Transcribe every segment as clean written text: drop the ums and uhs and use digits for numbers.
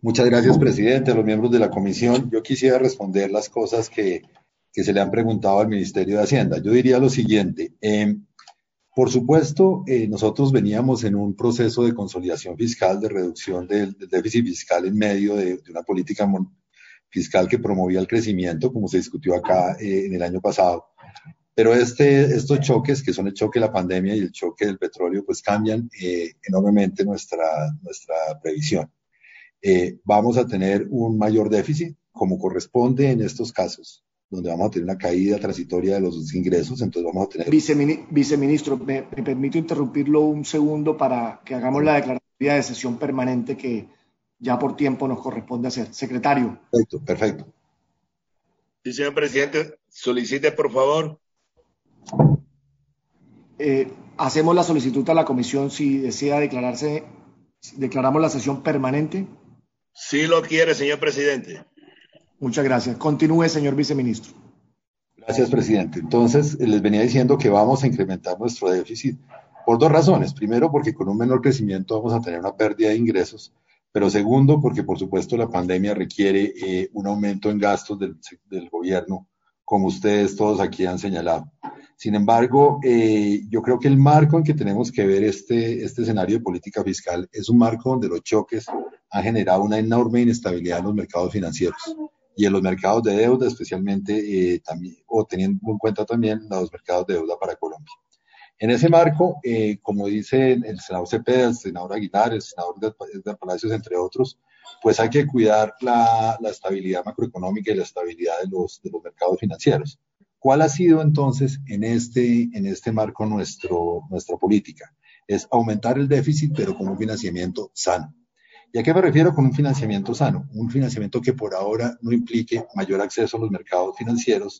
Muchas gracias, presidente, a los miembros de la comisión. Yo quisiera responder las cosas que se le han preguntado al Ministerio de Hacienda. Yo diría lo siguiente. Por supuesto, nosotros veníamos en un proceso de consolidación fiscal, de reducción del déficit fiscal en medio de una política fiscal que promovía el crecimiento, como se discutió acá en el año pasado. Pero estos choques, que son el choque de la pandemia y el choque del petróleo, pues cambian enormemente nuestra previsión. Vamos a tener un mayor déficit, como corresponde en estos casos, donde vamos a tener una caída transitoria de los ingresos, entonces vamos a tener... Viceministro, me permito interrumpirlo un segundo para que hagamos la declaratoria de sesión permanente que ya por tiempo nos corresponde hacer. Secretario. Perfecto, perfecto. Sí, señor presidente, solicite por favor. Hacemos la solicitud a la comisión si desea declaramos la sesión permanente. Sí lo quiere, señor presidente. Muchas gracias. Continúe, señor viceministro. Gracias, presidente. Entonces, les venía diciendo que vamos a incrementar nuestro déficit por dos razones. Primero, porque con un menor crecimiento vamos a tener una pérdida de ingresos, pero segundo, porque por supuesto la pandemia requiere un aumento en gastos del gobierno, como ustedes todos aquí han señalado. Sin embargo, yo creo que el marco en que tenemos que ver este escenario de política fiscal es un marco donde los choques han generado una enorme inestabilidad en los mercados financieros y en los mercados de deuda, especialmente también, o teniendo en cuenta también los mercados de deuda para Colombia. En ese marco, como dice el senador Cepeda, el senador Aguilar, el senador de Palacios, entre otros, pues hay que cuidar la estabilidad macroeconómica y la estabilidad de los mercados financieros. ¿Cuál ha sido entonces en este marco nuestra política? Es aumentar el déficit, pero con un financiamiento sano. ¿Y a qué me refiero con un financiamiento sano? Un financiamiento que por ahora no implique mayor acceso a los mercados financieros,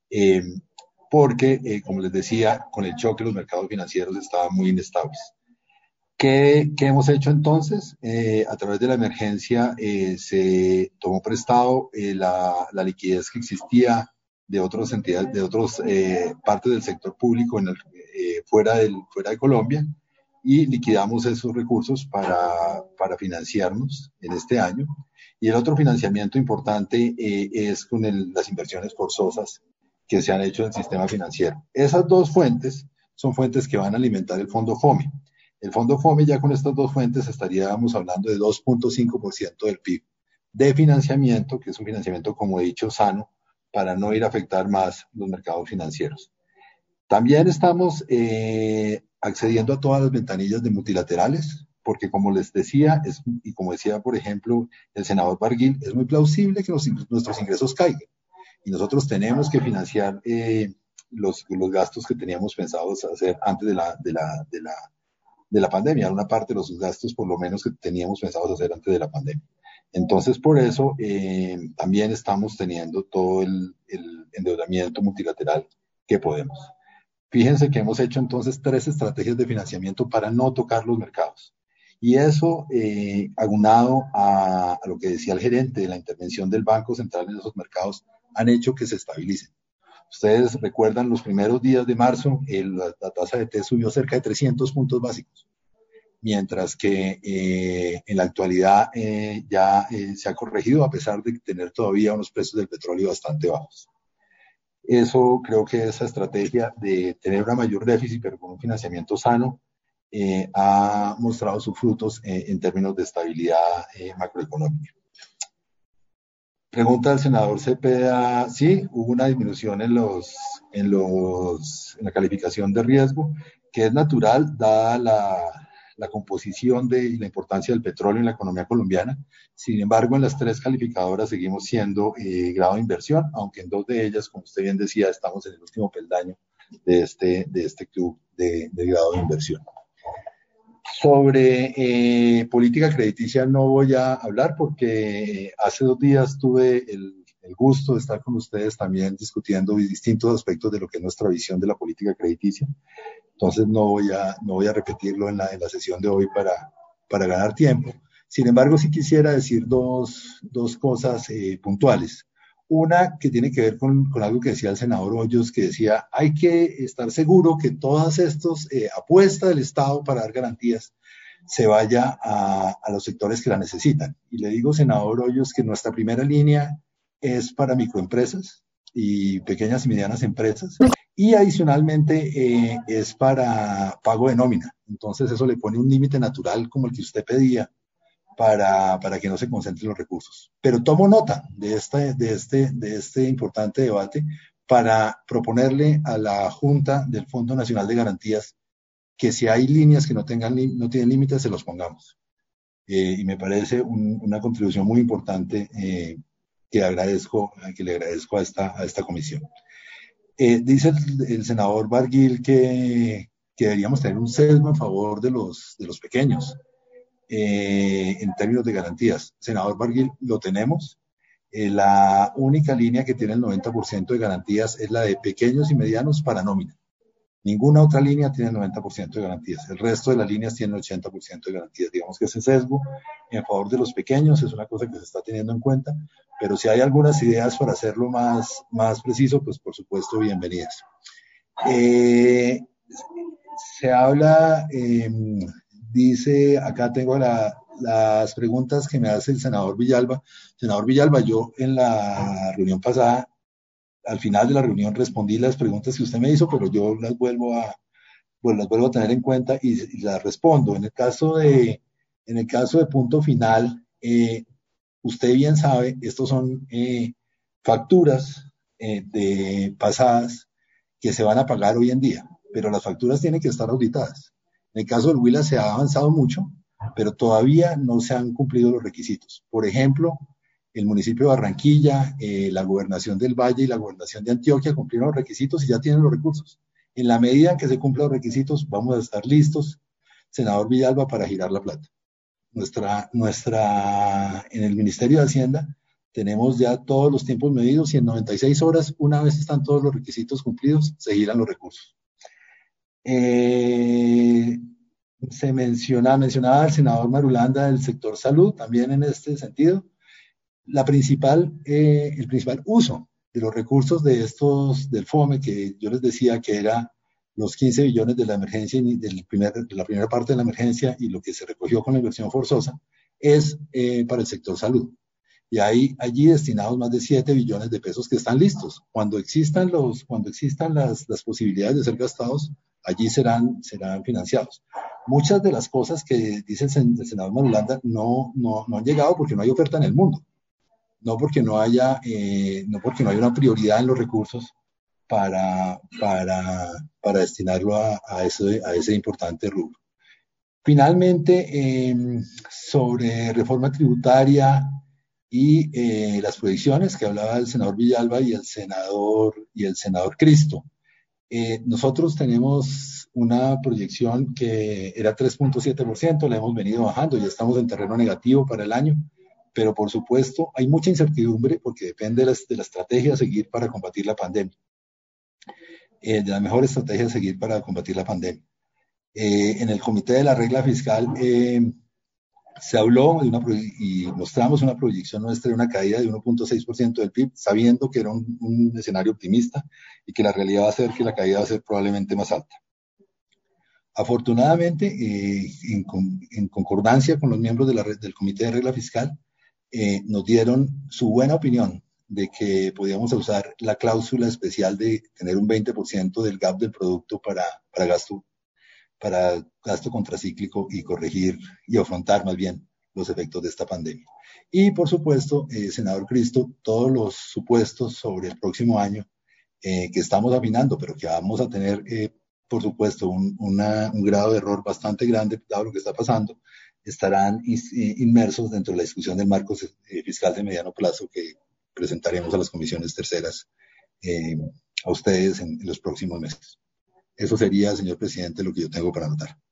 porque, como les decía, con el choque los mercados financieros estaban muy inestables. ¿Qué hemos hecho entonces? A través de la emergencia se tomó prestado la liquidez que existía de otras entidades, de otras partes del sector público fuera de Colombia, y liquidamos esos recursos para financiarnos en este año. Y el otro financiamiento importante es con las inversiones forzosas que se han hecho en el sistema financiero. Esas dos fuentes son fuentes que van a alimentar el Fondo FOME. El Fondo FOME, ya con estas dos fuentes estaríamos hablando de 2.5% del PIB de financiamiento, que es un financiamiento, como he dicho, sano, para no ir a afectar más los mercados financieros. También estamos accediendo a todas las ventanillas de multilaterales, porque como les decía, y como decía, por ejemplo, el senador Barguil, es muy plausible que nuestros ingresos caigan. Y nosotros tenemos que financiar los gastos que teníamos pensados hacer antes de la pandemia, una parte de los gastos por lo menos que teníamos pensados hacer antes de la pandemia. Entonces, por eso también estamos teniendo todo el endeudamiento multilateral que podemos. Fíjense que hemos hecho entonces 3 estrategias de financiamiento para no tocar los mercados. Y eso, aunado a lo que decía el gerente de la intervención del Banco Central en esos mercados, han hecho que se estabilicen. Ustedes recuerdan los primeros días de marzo, la tasa de TES subió cerca de 300 puntos básicos, mientras que en la actualidad ya se ha corregido a pesar de tener todavía unos precios del petróleo bastante bajos. Eso creo que esa estrategia de tener una mayor déficit pero con un financiamiento sano ha mostrado sus frutos en términos de estabilidad macroeconómica. Pregunta al senador Cepeda, sí, hubo una disminución en la calificación de riesgo, que es natural dada la composición y la importancia del petróleo en la economía colombiana. Sin embargo, en las 3 calificadoras seguimos siendo grado de inversión, aunque en 2 de ellas, como usted bien decía, estamos en el último peldaño de este club de grado de inversión. Sobre política crediticia no voy a hablar porque hace 2 días tuve el gusto de estar con ustedes también discutiendo distintos aspectos de lo que es nuestra visión de la política crediticia. Entonces no voy a repetirlo en la sesión de hoy para ganar tiempo. Sin embargo, sí quisiera decir dos cosas puntuales. Una que tiene que ver con algo que decía el senador Hoyos, que decía, hay que estar seguro que todas estas apuestas del Estado para dar garantías se vaya a los sectores que la necesitan. Y le digo, senador Hoyos, que nuestra primera línea es para microempresas y pequeñas y medianas empresas, y adicionalmente es para pago de nómina. Entonces eso le pone un límite natural como el que usted pedía para que no se concentren los recursos. Pero tomo nota de este importante debate para proponerle a la Junta del Fondo Nacional de Garantías que si hay líneas que no tienen límites, se los pongamos. Y me parece una contribución muy importante que le agradezco a esta comisión. Dice el senador Barguil que deberíamos tener un sesgo en favor de los pequeños en términos de garantías. Senador Barguil, lo tenemos. La única línea que tiene el 90% de garantías es la de pequeños y medianos para nómina. Ninguna otra línea tiene el 90% de garantías. El resto de las líneas tienen el 80% de garantías. Digamos que ese sesgo en favor de los pequeños es una cosa que se está teniendo en cuenta, pero si hay algunas ideas para hacerlo más preciso, pues por supuesto, bienvenidas. Se habla, dice, acá tengo las preguntas que me hace el senador Villalba. Senador Villalba, yo en la reunión pasada, al final de la reunión respondí las preguntas que usted me hizo, pero yo las vuelvo a tener en cuenta y las respondo. En el caso de punto final, usted bien sabe, estos son facturas de pasadas que se van a pagar hoy en día, pero las facturas tienen que estar auditadas. En el caso del Huila se ha avanzado mucho, pero todavía no se han cumplido los requisitos. Por ejemplo, el municipio de Barranquilla, la gobernación del Valle y la gobernación de Antioquia cumplieron los requisitos y ya tienen los recursos. En la medida en que se cumplan los requisitos, vamos a estar listos, senador Villalba, para girar la plata. En el Ministerio de Hacienda tenemos ya todos los tiempos medidos y en 96 horas, una vez están todos los requisitos cumplidos, se giran los recursos. Se mencionaba el senador Marulanda del sector salud, también en este sentido. El principal uso de los recursos de del FOME, que yo les decía que era los 15 billones de la emergencia, de la primera parte de la emergencia y lo que se recogió con la inversión forzosa, es para el sector salud. Y hay allí destinados más de 7 billones de pesos que están listos. Cuando existan las posibilidades de ser gastados, allí serán financiados. Muchas de las cosas que dice el senador Marulanda no han llegado porque no hay oferta en el mundo. No porque no haya una prioridad en los recursos para destinarlo a ese importante rubro. Finalmente, sobre reforma tributaria y las proyecciones que hablaba el senador Villalba y el senador Cristo. Nosotros tenemos una proyección que era 3.7%, la hemos venido bajando, ya estamos en terreno negativo para el año. Pero por supuesto hay mucha incertidumbre porque depende de la estrategia a seguir para combatir la pandemia, de la mejor estrategia a seguir para combatir la pandemia. En el comité de la regla fiscal se habló y mostramos una proyección nuestra de una caída de 1.6% del PIB, sabiendo que era un escenario optimista y que la realidad va a ser que la caída va a ser probablemente más alta. Afortunadamente, en concordancia con los miembros del comité de regla fiscal, nos dieron su buena opinión de que podíamos usar la cláusula especial de tener un 20% del gap del producto para gasto contracíclico y corregir y afrontar más bien los efectos de esta pandemia. Y por supuesto, senador Cristo, todos los supuestos sobre el próximo año que estamos afinando, pero que vamos a tener, por supuesto, un grado de error bastante grande, dado lo que está pasando, estarán inmersos dentro de la discusión del marco fiscal de mediano plazo que presentaremos a las comisiones terceras a ustedes en los próximos meses. Eso sería, señor presidente, lo que yo tengo para anotar.